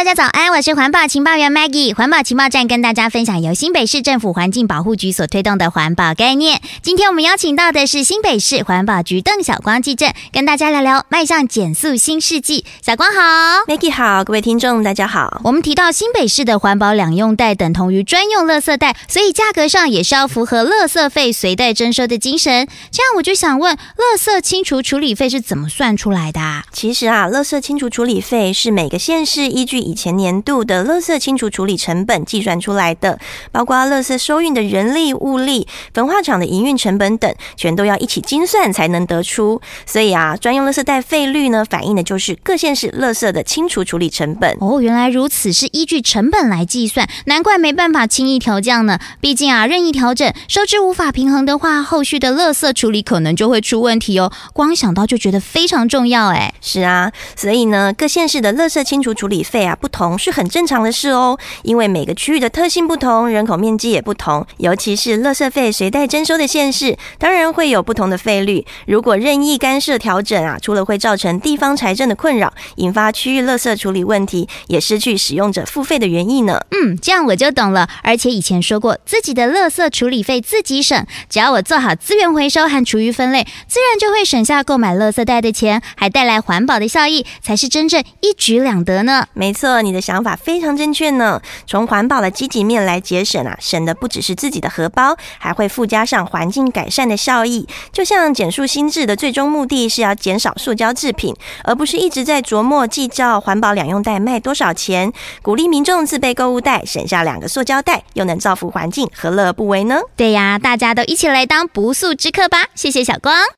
家早安，我是环保情报员 Maggie。环保情报站跟大家分享由新北市政府环境保护局所推动的环保概念。今天我们邀请到的是新北市环保局邓小光技正，跟大家聊聊迈向减塑新世纪。小光好。 Maggie 好，各位听众大家好。 我们提到新北市的环保两用袋等同于专用垃圾袋，所以价格上也是要符合垃圾费随袋征收的精神。这样我就想问，垃圾清除处理费是怎么算出来的啊？ 其实垃圾清除处理费是每个县市依据以前年度的垃圾清除处理成本计算出来的，包括垃圾收运的人力、物力、焚化厂的营运成本等，全都要一起精算才能得出。所以专用垃圾袋费率呢，反映的就是各县市垃圾的清除处理成本。 哦，原来如此，是依据成本来计算，难怪没办法轻易调降呢。毕竟任意调整，收支无法平衡的话，后续的垃圾处理可能就会出问题哦。光想到就觉得非常重要哎。 是啊，所以呢，各县市的垃圾清除处理费不同是很正常的事哦。因为每个区域的特性不同，人口面积也不同，尤其是垃圾费随袋征收的县市，当然会有不同的费率。如果任意干涉调整除了会造成地方财政的困扰，引发区域垃圾处理问题，也失去使用者付费的原意呢。 这样我就懂了。而且以前说过，自己的垃圾处理费自己省，只要我做好资源回收和厨余分类，自然就会省下购买垃圾袋的钱，还带来环保的效益，才是真正一举两得呢。 没错，你的想法非常正确呢。从环保的积极面来节省省的不只是自己的荷包，还会附加上环境改善的效益。就像减塑新制的最终目的是要减少塑胶制品，而不是一直在琢磨计较环保两用袋卖多少钱。鼓励民众自备购物袋，省下2个塑胶袋，又能造福环境，何乐而不为呢？ 对呀，大家都一起来当不塑之客吧。谢谢小光。